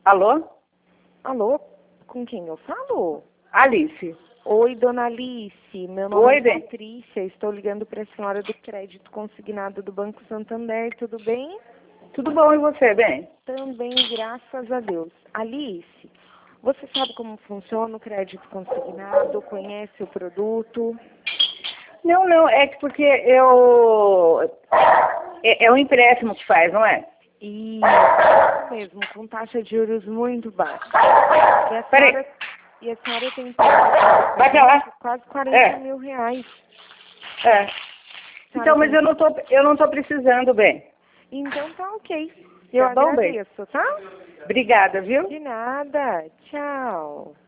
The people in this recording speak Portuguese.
Alô? Alô, com quem eu falo? Alice. Oi, dona Alice, meu nome Oi, é bem. Patrícia, estou ligando para a senhora do crédito consignado do Banco Santander, tudo bem? Tudo bom e você, bem? Também, graças a Deus. Alice, você sabe como funciona o crédito consignado, conhece o produto? Não, é que porque eu... É um empréstimo que faz, não é? Isso mesmo, com taxa de juros muito baixa. Peraí. E a senhora tem pago Vai pra lá. quase 40 mil reais. É. Então, mas eu não tô precisando, bem. Então tá ok. Eu Tá bom, bem? agradeço, tá? Obrigada, viu? De nada. Tchau.